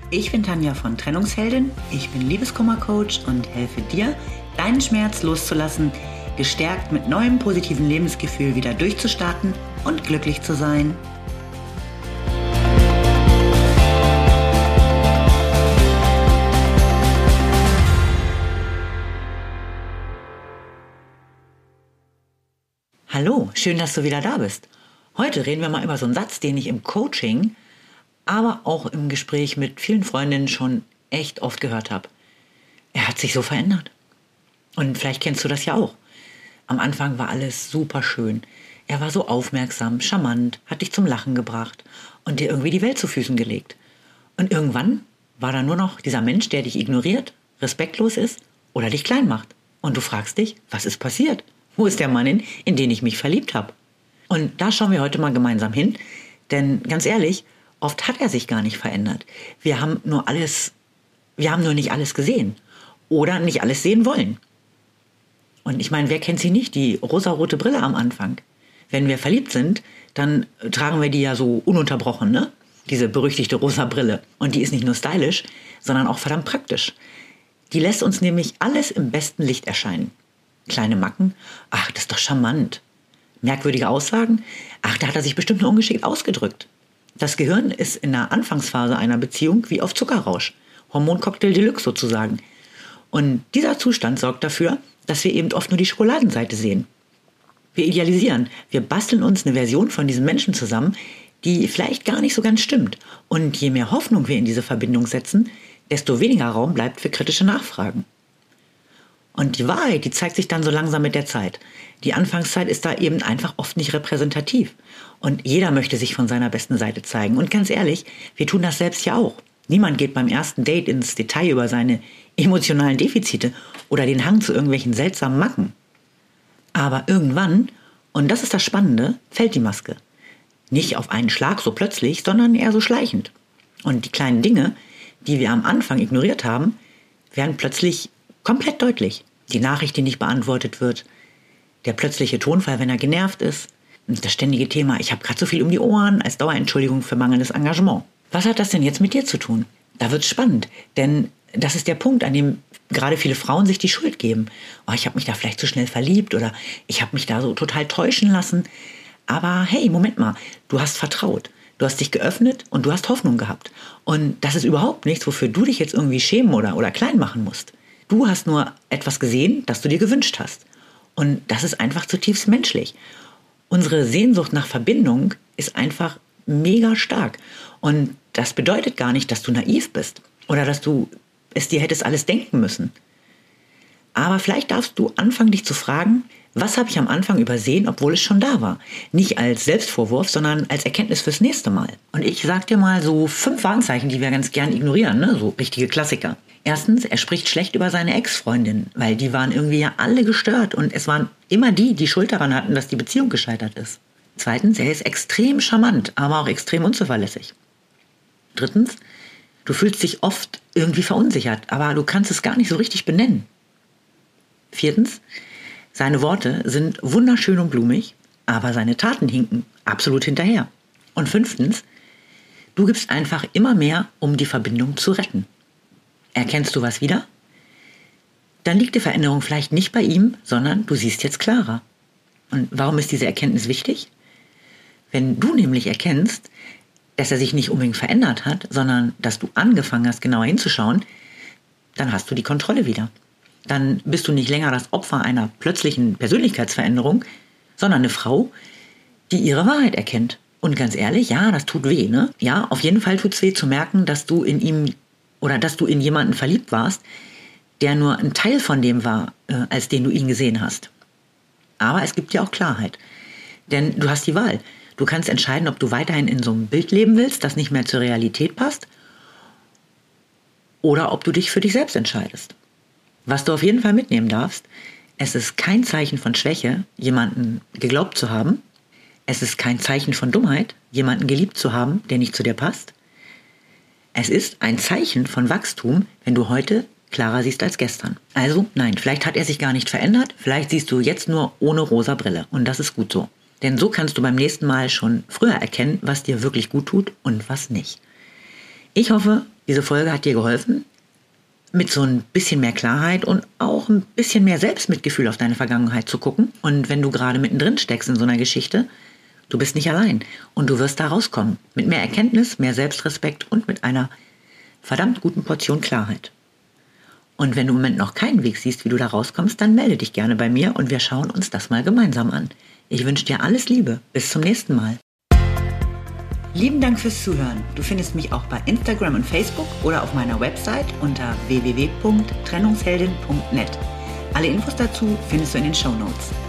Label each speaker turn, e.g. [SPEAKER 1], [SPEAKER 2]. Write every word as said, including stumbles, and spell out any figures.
[SPEAKER 1] Ich bin Tanja von Trennungsheldin, ich bin Liebeskummer-Coach und helfe dir, deinen Schmerz loszulassen, gestärkt mit neuem positiven Lebensgefühl wieder durchzustarten und glücklich zu sein. Hallo, schön, dass du wieder da bist. Heute reden wir mal über so einen Satz, den ich im Coaching, aber auch im Gespräch mit vielen Freundinnen schon echt oft gehört habe. Er hat sich so verändert. Und vielleicht kennst du das ja auch. Am Anfang war alles super schön. Er war so aufmerksam, charmant, hat dich zum Lachen gebracht und dir irgendwie die Welt zu Füßen gelegt. Und irgendwann war da nur noch dieser Mensch, der dich ignoriert, respektlos ist oder dich klein macht. Und du fragst dich, was ist passiert? Wo ist der Mann hin, in den ich mich verliebt habe? Und da schauen wir heute mal gemeinsam hin. Denn ganz ehrlich, oft hat er sich gar nicht verändert. Wir haben nur alles, wir haben nur nicht alles gesehen. Oder nicht alles sehen wollen. Und ich meine, wer kennt sie nicht, die rosarote Brille am Anfang? Wenn wir verliebt sind, dann tragen wir die ja so ununterbrochen, ne? Diese berüchtigte rosa Brille. Und die ist nicht nur stylisch, sondern auch verdammt praktisch. Die lässt uns nämlich alles im besten Licht erscheinen. Kleine Macken? Ach, das ist doch charmant. Merkwürdige Aussagen? Ach, da hat er sich bestimmt nur ungeschickt ausgedrückt. Das Gehirn ist in der Anfangsphase einer Beziehung wie auf Zuckerrausch. Hormoncocktail Deluxe sozusagen. Und dieser Zustand sorgt dafür, dass wir eben oft nur die Schokoladenseite sehen. Wir idealisieren, wir basteln uns eine Version von diesem Menschen zusammen, die vielleicht gar nicht so ganz stimmt. Und je mehr Hoffnung wir in diese Verbindung setzen, desto weniger Raum bleibt für kritische Nachfragen. Und die Wahrheit, die zeigt sich dann so langsam mit der Zeit. Die Anfangszeit ist da eben einfach oft nicht repräsentativ. Und jeder möchte sich von seiner besten Seite zeigen. Und ganz ehrlich, wir tun das selbst ja auch. Niemand geht beim ersten Date ins Detail über seine emotionalen Defizite oder den Hang zu irgendwelchen seltsamen Macken. Aber irgendwann, und das ist das Spannende, fällt die Maske. Nicht auf einen Schlag so plötzlich, sondern eher so schleichend. Und die kleinen Dinge, die wir am Anfang ignoriert haben, werden plötzlich komplett deutlich. Die Nachricht, die nicht beantwortet wird, der plötzliche Tonfall, wenn er genervt ist, und das ständige Thema, ich habe gerade so viel um die Ohren, als Dauerentschuldigung für mangelndes Engagement. Was hat das denn jetzt mit dir zu tun? Da wird's spannend, denn das ist der Punkt, an dem gerade viele Frauen sich die Schuld geben. Oh, ich habe mich da vielleicht zu schnell verliebt oder ich habe mich da so total täuschen lassen. Aber hey, Moment mal, du hast vertraut, du hast dich geöffnet und du hast Hoffnung gehabt. Und das ist überhaupt nichts, wofür du dich jetzt irgendwie schämen oder, oder klein machen musst. Du hast nur etwas gesehen, das du dir gewünscht hast. Und das ist einfach zutiefst menschlich. Unsere Sehnsucht nach Verbindung ist einfach mega stark. Und das bedeutet gar nicht, dass du naiv bist oder dass du es dir hättest alles denken müssen. Aber vielleicht darfst du anfangen, dich zu fragen, was habe ich am Anfang übersehen, obwohl es schon da war? Nicht als Selbstvorwurf, sondern als Erkenntnis fürs nächste Mal. Und ich sag dir mal so fünf Warnzeichen, die wir ganz gern ignorieren, ne? So richtige Klassiker. Erstens, er spricht schlecht über seine Ex-Freundin, weil die waren irgendwie ja alle gestört und es waren immer die, die Schuld daran hatten, dass die Beziehung gescheitert ist. Zweitens, er ist extrem charmant, aber auch extrem unzuverlässig. Drittens, du fühlst dich oft irgendwie verunsichert, aber du kannst es gar nicht so richtig benennen. Viertens, seine Worte sind wunderschön und blumig, aber seine Taten hinken absolut hinterher. Und fünftens, du gibst einfach immer mehr, um die Verbindung zu retten. Erkennst du was wieder? Dann liegt die Veränderung vielleicht nicht bei ihm, sondern du siehst jetzt klarer. Und warum ist diese Erkenntnis wichtig? Wenn du nämlich erkennst, dass er sich nicht unbedingt verändert hat, sondern dass du angefangen hast, genauer hinzuschauen, dann hast du die Kontrolle wieder. Dann bist du nicht länger das Opfer einer plötzlichen Persönlichkeitsveränderung, sondern eine Frau, die ihre Wahrheit erkennt. Und ganz ehrlich, ja, das tut weh, ne? Ja, auf jeden Fall tut's weh zu merken, dass du in ihm oder dass du in jemanden verliebt warst, der nur ein Teil von dem war, äh, als den du ihn gesehen hast. Aber es gibt dir auch Klarheit. Denn du hast die Wahl. Du kannst entscheiden, ob du weiterhin in so einem Bild leben willst, das nicht mehr zur Realität passt, oder ob du dich für dich selbst entscheidest. Was du auf jeden Fall mitnehmen darfst, es ist kein Zeichen von Schwäche, jemanden geglaubt zu haben. Es ist kein Zeichen von Dummheit, jemanden geliebt zu haben, der nicht zu dir passt. Es ist ein Zeichen von Wachstum, wenn du heute klarer siehst als gestern. Also nein, vielleicht hat er sich gar nicht verändert, vielleicht siehst du jetzt nur ohne rosa Brille und das ist gut so. Denn so kannst du beim nächsten Mal schon früher erkennen, was dir wirklich gut tut und was nicht. Ich hoffe, diese Folge hat dir geholfen, mit so ein bisschen mehr Klarheit und auch ein bisschen mehr Selbstmitgefühl auf deine Vergangenheit zu gucken. Und wenn du gerade mittendrin steckst in so einer Geschichte, du bist nicht allein und du wirst da rauskommen. Mit mehr Erkenntnis, mehr Selbstrespekt und mit einer verdammt guten Portion Klarheit. Und wenn du im Moment noch keinen Weg siehst, wie du da rauskommst, dann melde dich gerne bei mir und wir schauen uns das mal gemeinsam an. Ich wünsche dir alles Liebe. Bis zum nächsten Mal. Lieben Dank fürs Zuhören. Du findest mich auch bei Instagram und Facebook oder auf meiner Website unter w w w punkt trennungsheldin punkt net. Alle Infos dazu findest du in den Shownotes.